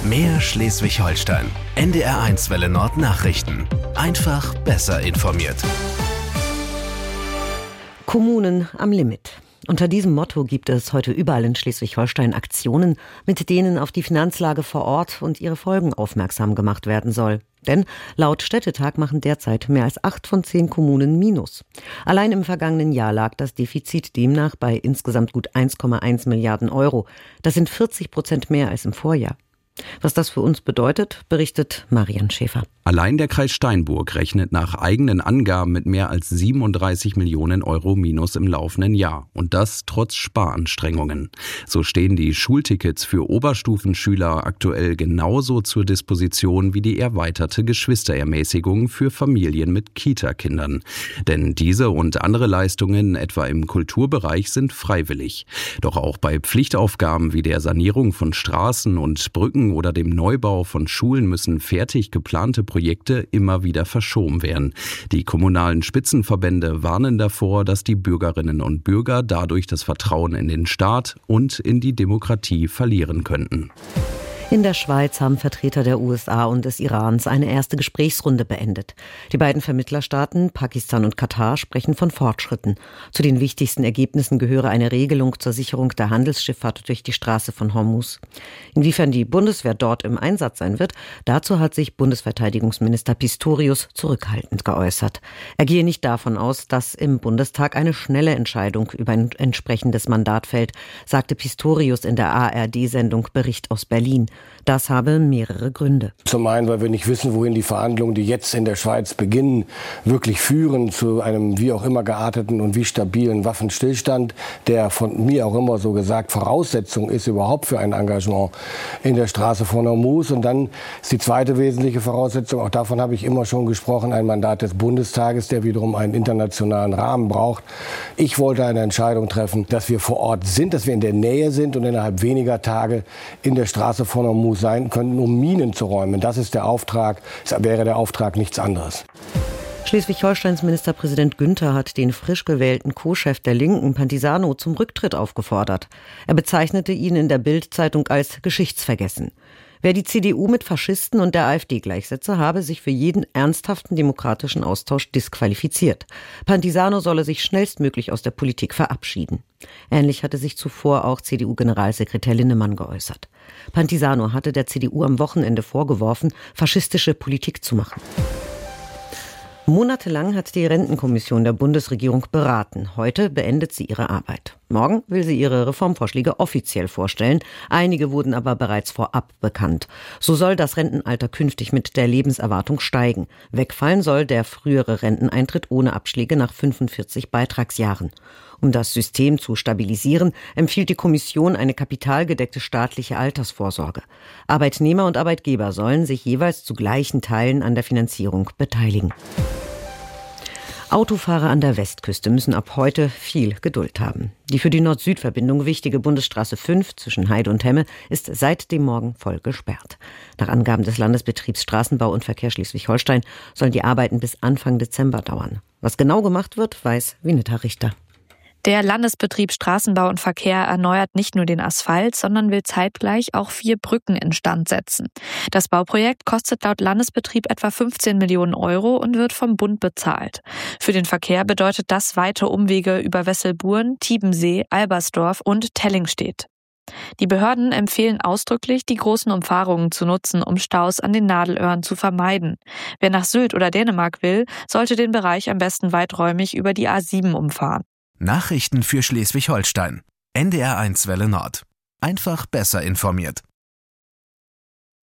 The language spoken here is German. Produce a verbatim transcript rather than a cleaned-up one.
Mehr Schleswig-Holstein. N D R eins Welle Nord Nachrichten. Einfach besser informiert. Kommunen am Limit. Unter diesem Motto gibt es heute überall in Schleswig-Holstein Aktionen, mit denen auf die Finanzlage vor Ort und ihre Folgen aufmerksam gemacht werden soll. Denn laut Städtetag machen derzeit mehr als acht von zehn Kommunen Minus. Allein im vergangenen Jahr lag das Defizit demnach bei insgesamt gut eins Komma eins Milliarden Euro. Das sind vierzig Prozent mehr als im Vorjahr. Was das für uns bedeutet, berichtet Marian Schäfer. Allein der Kreis Steinburg rechnet nach eigenen Angaben mit mehr als siebenunddreißig Millionen Euro Minus im laufenden Jahr. Und das trotz Sparanstrengungen. So stehen die Schultickets für Oberstufenschüler aktuell genauso zur Disposition wie die erweiterte Geschwisterermäßigung für Familien mit Kita-Kindern. Denn diese und andere Leistungen, etwa im Kulturbereich, sind freiwillig. Doch auch bei Pflichtaufgaben wie der Sanierung von Straßen und Brücken oder dem Neubau von Schulen müssen fertig geplante Projekte immer wieder verschoben werden. Die kommunalen Spitzenverbände warnen davor, dass die Bürgerinnen und Bürger dadurch das Vertrauen in den Staat und in die Demokratie verlieren könnten. In der Schweiz haben Vertreter der U S A und des Irans eine erste Gesprächsrunde beendet. Die beiden Vermittlerstaaten, Pakistan und Katar, sprechen von Fortschritten. Zu den wichtigsten Ergebnissen gehöre eine Regelung zur Sicherung der Handelsschifffahrt durch die Straße von Hormuz. Inwiefern die Bundeswehr dort im Einsatz sein wird, dazu hat sich Bundesverteidigungsminister Pistorius zurückhaltend geäußert. Er gehe nicht davon aus, dass im Bundestag eine schnelle Entscheidung über ein entsprechendes Mandat fällt, sagte Pistorius in der A R D-Sendung Bericht aus Berlin. Das habe mehrere Gründe. Zum einen, weil wir nicht wissen, wohin die Verhandlungen, die jetzt in der Schweiz beginnen, wirklich führen zu einem wie auch immer gearteten und wie stabilen Waffenstillstand, der von mir auch immer so gesagt Voraussetzung ist überhaupt für ein Engagement in der Straße von Hormuz. Und dann ist die zweite wesentliche Voraussetzung, auch davon habe ich immer schon gesprochen, ein Mandat des Bundestages, der wiederum einen internationalen Rahmen braucht. Ich wollte eine Entscheidung treffen, dass wir vor Ort sind, dass wir in der Nähe sind und innerhalb weniger Tage in der Straße von Hormuz sein können, um Minen zu räumen. Das ist der Auftrag, das wäre der Auftrag nichts anderes. Schleswig-Holsteins Ministerpräsident Günther hat den frisch gewählten Co-Chef der Linken, Pantisano, zum Rücktritt aufgefordert. Er bezeichnete ihn in der Bild-Zeitung als geschichtsvergessen. Wer die C D U mit Faschisten und der AfD gleichsetze, habe sich für jeden ernsthaften demokratischen Austausch disqualifiziert. Pantisano solle sich schnellstmöglich aus der Politik verabschieden. Ähnlich hatte sich zuvor auch C D U-Generalsekretär Linnemann geäußert. Pantisano hatte der C D U am Wochenende vorgeworfen, faschistische Politik zu machen. Monatelang hat die Rentenkommission der Bundesregierung beraten. Heute beendet sie ihre Arbeit. Morgen will sie ihre Reformvorschläge offiziell vorstellen. Einige wurden aber bereits vorab bekannt. So soll das Rentenalter künftig mit der Lebenserwartung steigen. Wegfallen soll der frühere Renteneintritt ohne Abschläge nach fünfundvierzig Beitragsjahren. Um das System zu stabilisieren, empfiehlt die Kommission eine kapitalgedeckte staatliche Altersvorsorge. Arbeitnehmer und Arbeitgeber sollen sich jeweils zu gleichen Teilen an der Finanzierung beteiligen. Autofahrer an der Westküste müssen ab heute viel Geduld haben. Die für die Nord-Süd-Verbindung wichtige Bundesstraße fünf zwischen Heide und Hemme ist seit dem Morgen voll gesperrt. Nach Angaben des Landesbetriebs Straßenbau und Verkehr Schleswig-Holstein sollen die Arbeiten bis Anfang Dezember dauern. Was genau gemacht wird, weiß Vineta Richter. Der Landesbetrieb Straßenbau und Verkehr erneuert nicht nur den Asphalt, sondern will zeitgleich auch vier Brücken instand setzen. Das Bauprojekt kostet laut Landesbetrieb etwa fünfzehn Millionen Euro und wird vom Bund bezahlt. Für den Verkehr bedeutet das weite Umwege über Wesselburen, Tiebensee, Albersdorf und Tellingstedt. Die Behörden empfehlen ausdrücklich, die großen Umfahrungen zu nutzen, um Staus an den Nadelöhren zu vermeiden. Wer nach Sylt oder Dänemark will, sollte den Bereich am besten weiträumig über die A sieben umfahren. Nachrichten für Schleswig-Holstein. N D R eins Welle Nord. Einfach besser informiert.